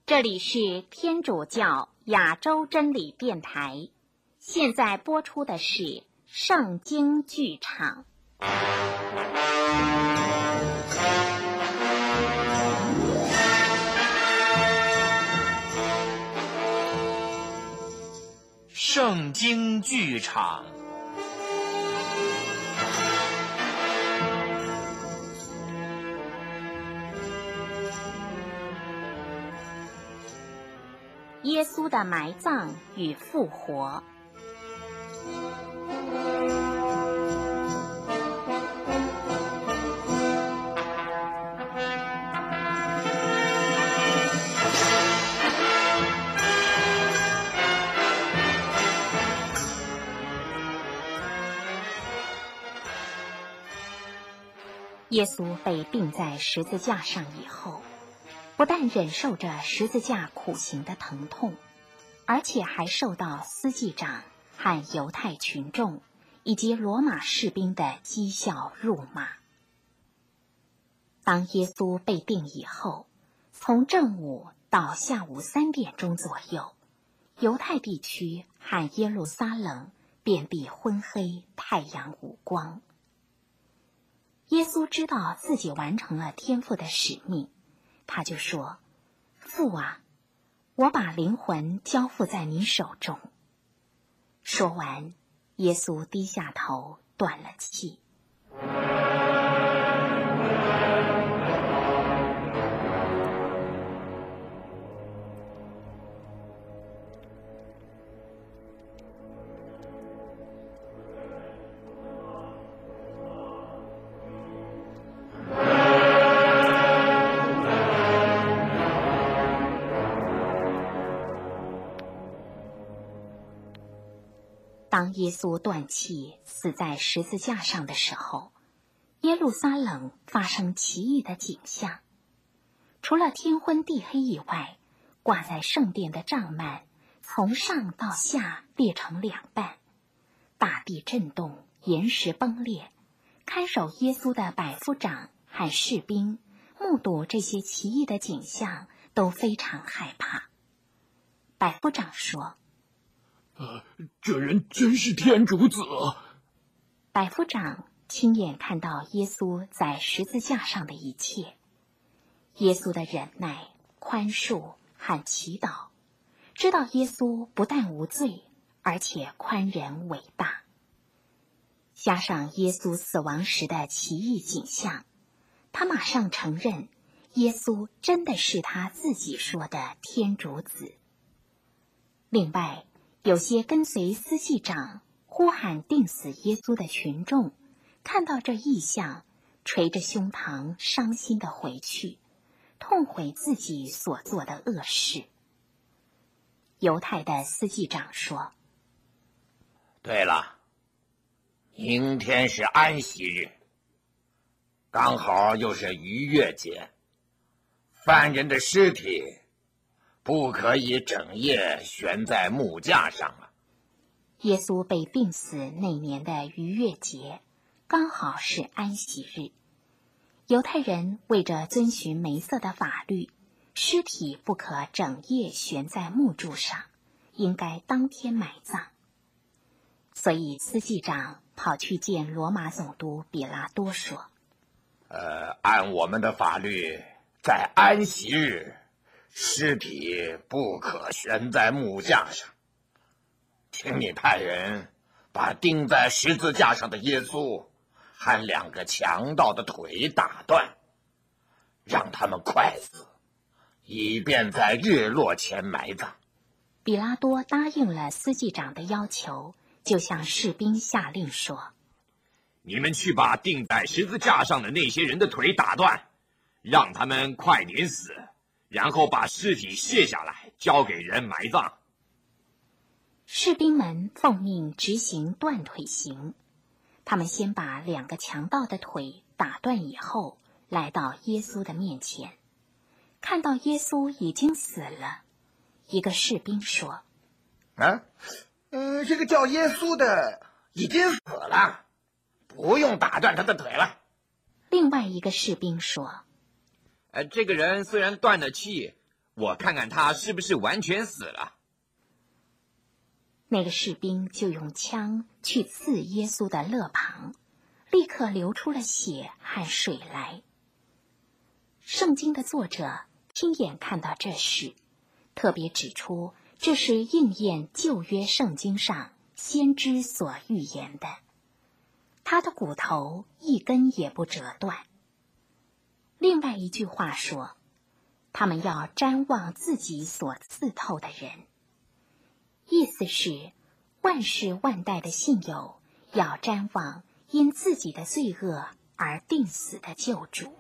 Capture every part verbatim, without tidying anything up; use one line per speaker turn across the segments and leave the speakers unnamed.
这里是天主教亚洲真理电台，现在播出的是圣经剧场。
圣经剧场。
耶稣的埋葬与复活。耶稣被钉在十字架上以后，不但忍受着十字架苦刑的疼痛，而且还受到司祭长和犹太群众以及罗马士兵的讥笑辱骂。当耶稣被钉以后，从正午到下午三点钟左右，犹太地区和耶路撒冷遍地昏黑，太阳无光。耶稣知道自己完成了天父的使命，他就说：父啊，我把灵魂交付在你手中。说完，耶稣低下头，断了气。当耶稣断气死在十字架上的时候，耶路撒冷发生奇异的景象。除了天昏地黑以外，挂在圣殿的帐幔从上到下裂成两半，大地震动，岩石崩裂。看守耶稣的百夫长和士兵目睹这些奇异的景象，都非常害怕。百夫长说：
呃，这人真是天主子。
百夫长亲眼看到耶稣在十字架上的一切，耶稣的忍耐、宽恕和祈祷，知道耶稣不但无罪，而且宽仁伟大。加上耶稣死亡时的奇异景象，他马上承认耶稣真的是他自己说的天主子。另外，有些跟随司祭长呼喊钉死耶稣的群众，看到这异象，捶着胸膛，伤心地回去，痛悔自己所做的恶事。犹太的司祭长说：
对了，明天是安息日，刚好又是逾越节，犯人的尸体不可以整夜悬在木架上啊！
耶稣被钉死那年的逾越节，刚好是安息日。犹太人为着遵循梅瑟的法律，尸体不可整夜悬在木柱上，应该当天埋葬。所以司祭长跑去见罗马总督比拉多说：
呃，按我们的法律，在安息日尸体不可悬在木架上，请你派人把钉在十字架上的耶稣和两个强盗的腿打断，让他们快死，以便在日落前埋葬。
比拉多答应了司祭长的要求，就向士兵下令说：
你们去把钉在十字架上的那些人的腿打断，让他们快点死，然后把尸体卸下来，交给人埋葬。
士兵们奉命执行断腿刑。他们先把两个强盗的腿打断以后，来到耶稣的面前，看到耶稣已经死了，一个士兵说：
啊，嗯，这个叫耶稣的已经死了，不用打断他的腿了。
另外一个士兵说：
呃，这个人虽然断了气，
我看看他是不是完全死了。”
那个士兵就用枪去刺耶稣的肋旁，立刻流出了血和水来。圣经的作者亲眼看到这事，特别指出这是应验旧约圣经上先知所预言的，他的骨头一根也不折断。另外一句话说，他们要瞻望自己所刺透的人，意思是万世万代的信友要瞻望因自己的罪恶而定死的救主。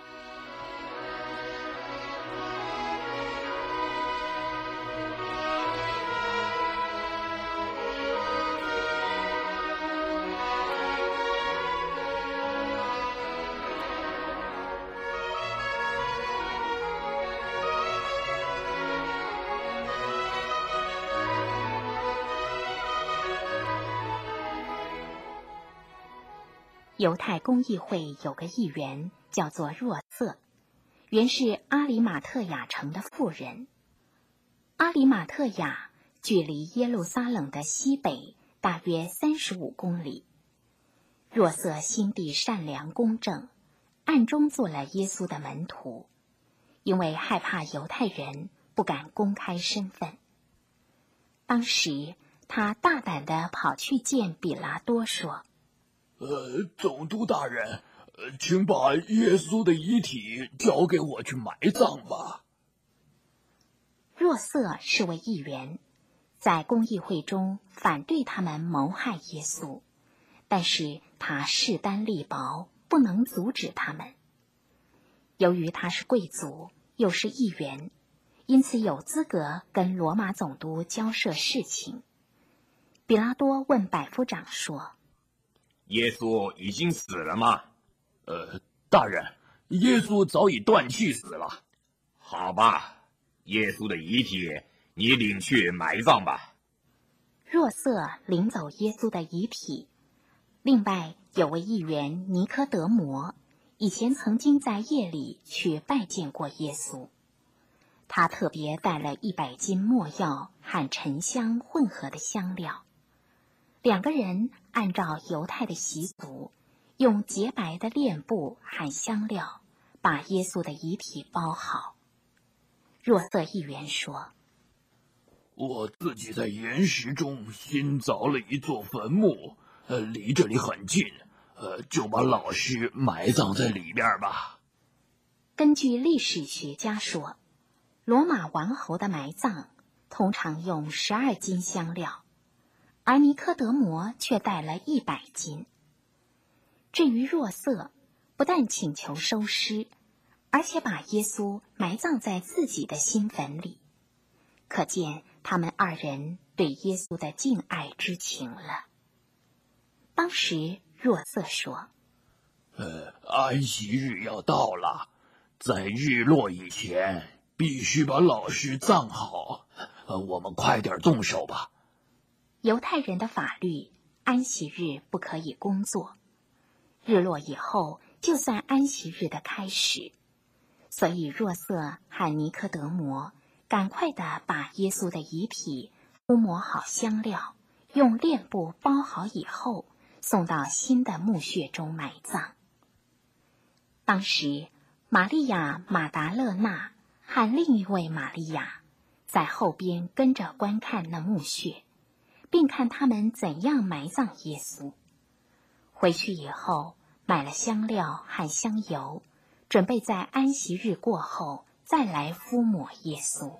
犹太公议会有个议员叫做若瑟，原是阿里马特雅城的妇人。阿里马特雅距离耶路撒冷的西北大约三十五公里。若瑟心地善良公正，暗中做了耶稣的门徒，因为害怕犹太人，不敢公开身份。当时他大胆地跑去见比拉多说：“
呃，总督大人，呃，请把耶稣的遗体交给我去埋葬吧。”
若瑟是位议员，在公议会中反对他们谋害耶稣，但是他势单力薄，不能阻止他们。由于他是贵族，又是议员，因此有资格跟罗马总督交涉事情。比拉多问百夫长说：“
耶稣已经死了吗？”“
呃，大人，耶稣早已断气死了。”“
好吧，耶稣的遗体你领去埋葬吧。”
若瑟领走耶稣的遗体。另外有位议员尼科德摩，以前曾经在夜里去拜见过耶稣，他特别带了一百斤没药和沉香混合的香料。两个人按照犹太的习俗，用洁白的楝布和香料把耶稣的遗体包好。若瑟议员说：“
我自己在岩石中新凿了一座坟墓，呃，离这里很近，呃，就把老师埋葬在里边吧。”
根据历史学家说，罗马王侯的埋葬通常用十二斤香料，而尼科德摩却带了一百斤。至于若瑟，不但请求收尸，而且把耶稣埋葬在自己的新坟里，可见他们二人对耶稣的敬爱之情了。当时若瑟说：“
呃，安息日要到了，在日落以前必须把老师葬好，呃，我们快点动手吧。”
犹太人的法律，安息日不可以工作，日落以后就算安息日的开始。所以若瑟和尼科德摩赶快地把耶稣的遗体敷抹好香料，用楝布包好以后，送到新的墓穴中埋葬。当时玛利亚马达勒纳和另一位玛利亚在后边跟着观看那墓穴，并看他们怎样埋葬耶稣。回去以后买了香料和香油，准备在安息日过后再来敷抹耶稣。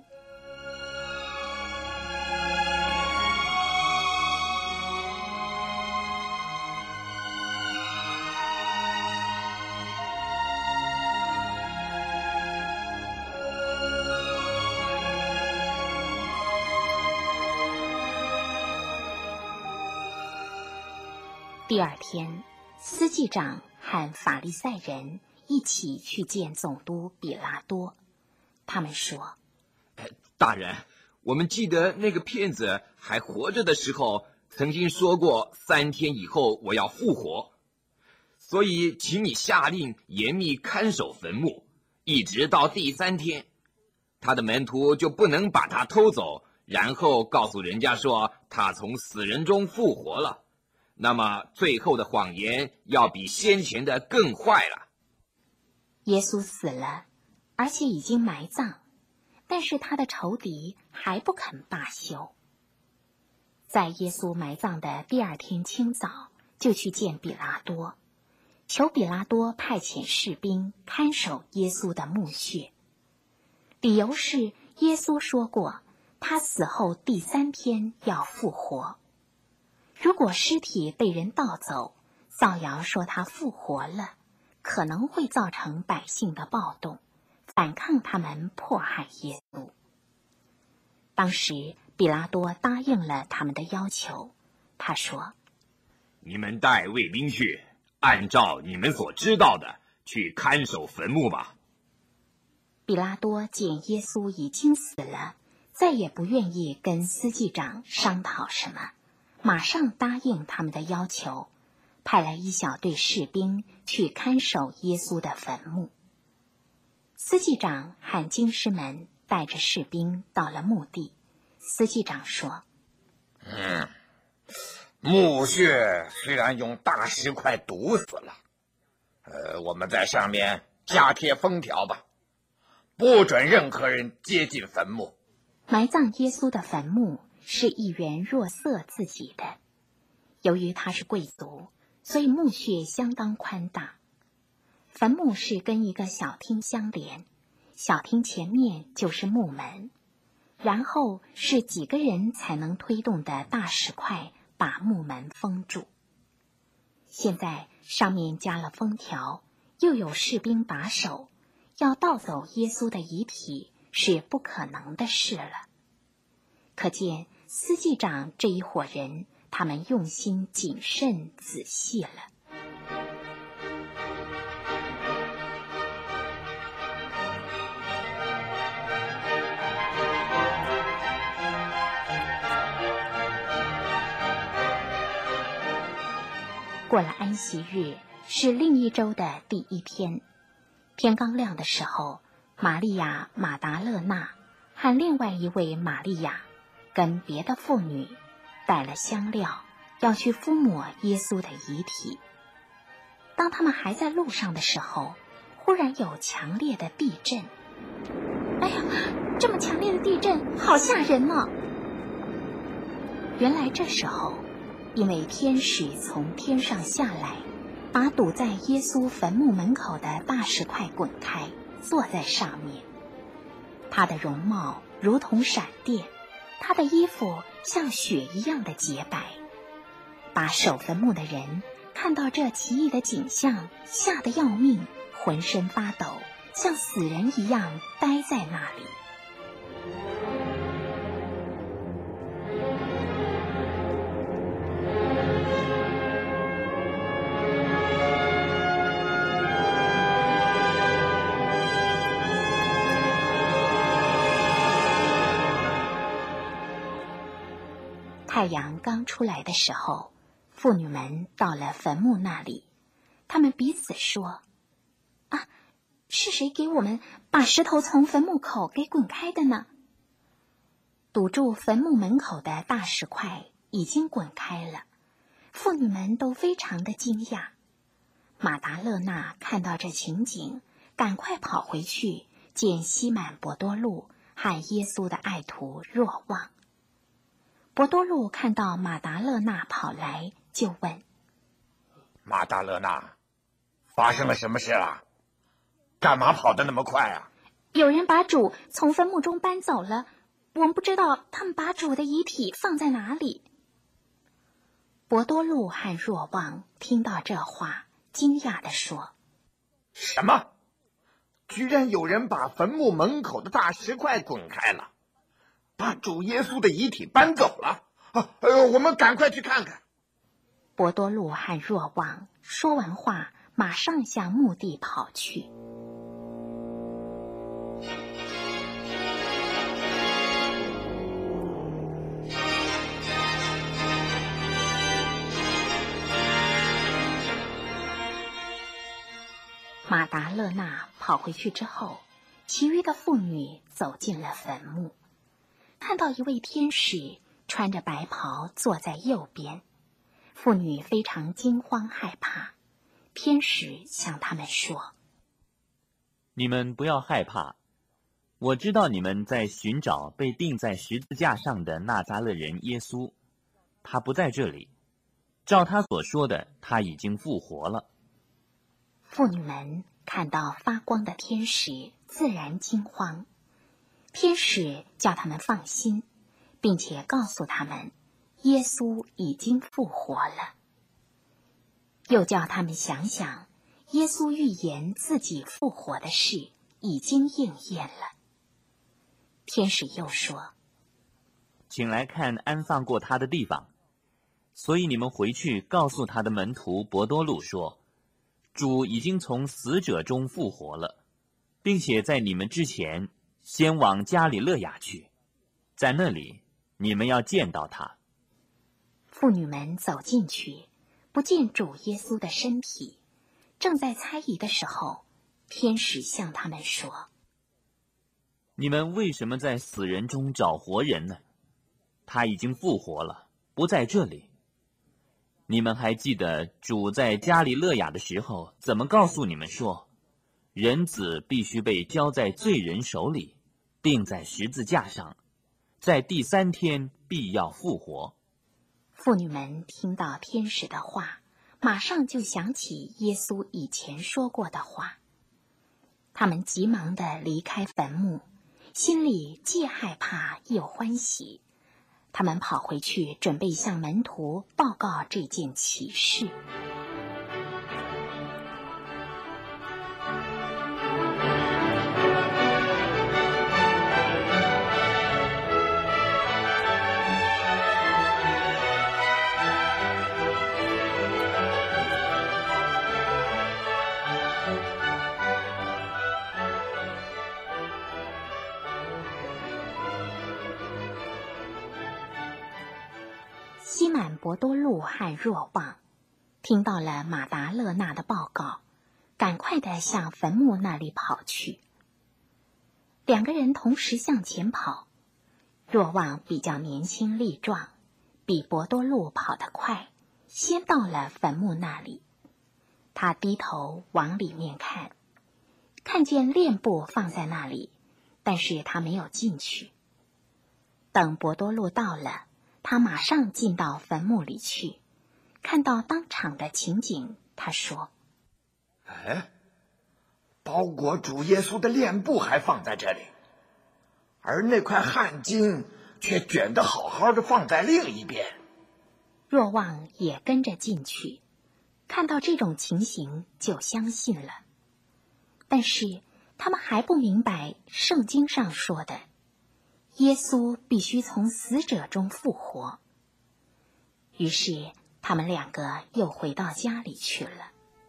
第二天，司祭长和法利赛人一起去见总督比拉多。他们说：“
大人，我们记得那个骗子还活着的时候，曾经说过三天以后我要复活，所以请你下令严密看守坟墓，一直到第三天。 他的门徒就不能把他偷走，然后告诉人家说他从死人中复活了。那么最后的谎言要比先前的更坏了。
耶稣死了，而且已经埋葬，但是他的仇敌还不肯罢休。在耶稣埋葬的第二天清早，就去见比拉多，求比拉多派遣士兵看守耶稣的墓穴。理由是耶稣说过，他死后第三天要复活。如果尸体被人盗走，造谣说他复活了，可能会造成百姓的暴动，反抗他们迫害耶稣。当时比拉多答应了他们的要求，他说：
你们带卫兵去，按照你们所知道的去看守坟墓吧。
比拉多见耶稣已经死了，再也不愿意跟司祭长商讨什么，马上答应他们的要求，派来一小队士兵去看守耶稣的坟墓。司祭长和经师们带着士兵到了墓地。司祭长说：
嗯，墓穴虽然用大石块堵死了，呃，我们在上面加贴封条吧，不准任何人接近坟墓。
埋葬耶稣的坟墓是议员若瑟自己的，由于他是贵族，所以墓穴相当宽大。坟墓是跟一个小厅相连，小厅前面就是墓门，然后是几个人才能推动的大石块把墓门封住。现在上面加了封条，又有士兵把守，要盗走耶稣的遗体是不可能的事了。可见司祭长这一伙人，他们用心谨慎仔细了。过了安息日，是另一周的第一天。天刚亮的时候，玛利亚·马达勒纳和另外一位玛利亚跟别的妇女带了香料，要去敷抹耶稣的遗体。当他们还在路上的时候，忽然有强烈的地震。哎呀，这么强烈的地震，好吓人哦！原来这时候，因为天使从天上下来，把堵在耶稣坟墓门口的大石块滚开，坐在上面。他的容貌如同闪电，他的衣服像雪一样的洁白。把守坟墓的人看到这奇异的景象，吓得要命，浑身发抖，像死人一样呆在那里。太阳刚出来的时候，妇女们到了坟墓那里，她们彼此说：啊，是谁给我们把石头从坟墓口给滚开的呢？堵住坟墓门口的大石块已经滚开了，妇女们都非常的惊讶。马达勒纳看到这情景，赶快跑回去见西满伯多禄和耶稣的爱徒若望。伯多禄看到马达勒纳跑来，就问：
马达勒纳，发生了什么事啊？干嘛跑得那么快啊？
有人把主从坟墓中搬走了，我们不知道他们把主的遗体放在哪里。伯多禄和若望听到这话，惊讶地说：
什么？居然有人把坟墓门口的大石块滚开了，把主耶稣的遗体搬走了啊！哎呦，我们赶快去看看。
伯多禄和若望说完话，马上向墓地跑去。马达勒纳跑回去之后， 其余的妇女走进了坟墓，看到一位天使穿着白袍坐在右边，妇女非常惊慌害怕。天使向他们说：
你们不要害怕，我知道你们在寻找被钉在十字架上的纳匝勒人耶稣，他不在这里，照他所说的，他已经复活了。
妇女们看到发光的天使，自然惊慌。天使叫他们放心，并且告诉他们，耶稣已经复活了。又叫他们想想，耶稣预言自己复活的事已经应验了。天使又说：
请来看安放过他的地方。所以你们回去告诉他的门徒伯多禄说，主已经从死者中复活了，并且在你们之前先往加里肋亚去，在那里你们要见到他。
妇女们走进去，不见主耶稣的身体，正在猜疑的时候，天使向他们说：
你们为什么在死人中找活人呢？他已经复活了，不在这里。你们还记得主在加里肋亚的时候怎么告诉你们说，人子必须被交在罪人手里，钉在十字架上，在第三天必要复活。
妇女们听到天使的话，马上就想起耶稣以前说过的话。他们急忙地离开坟墓，心里既害怕又欢喜。他们跑回去，准备向门徒报告这件奇事。西满伯多禄和若望听到了马达勒纳的报告，赶快地向坟墓那里跑去。两个人同时向前跑，若望比较年轻力壮，比伯多禄跑得快，先到了坟墓那里。他低头往里面看，看见殓布放在那里，但是他没有进去。等伯多禄到了，他马上进到坟墓里去，看到当场的情景，他说：
哎，包裹主耶稣的殓布还放在这里，而那块汗巾却卷得好好的放在另一边。
若望也跟着进去，看到这种情形就相信了。但是他们还不明白圣经上说的耶稣必须从死者中复活。于是他们两个又回到家里去了。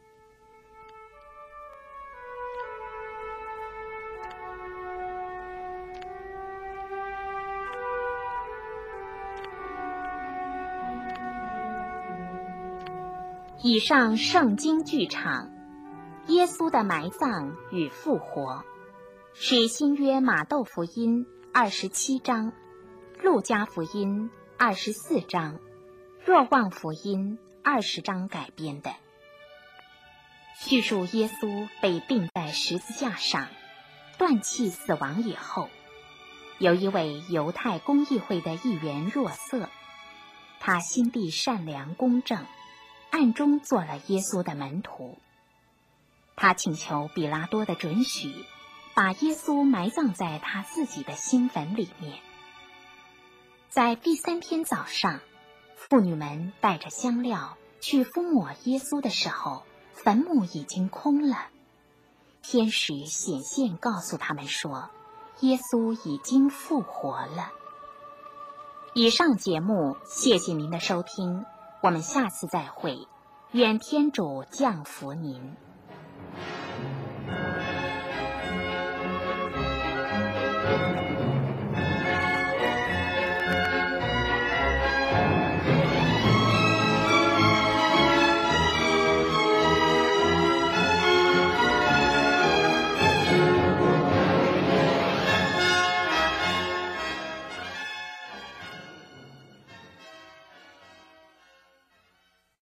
以上圣经剧场，耶稣的埋葬与复活，是新约马窦福音二十七章、路加福音二十四章、若望福音二十章改编的。叙述耶稣被钉在十字架上，断气死亡以后，有一位犹太公议会的议员若瑟，他心地善良公正，暗中做了耶稣的门徒。他请求比拉多的准许，把耶稣埋葬在他自己的新坟里面。在第三天早上，妇女们带着香料去敷抹耶稣的时候，坟墓已经空了。天使显现告诉他们说，耶稣已经复活了。以上节目，谢谢您的收听，我们下次再会，愿天主降福您。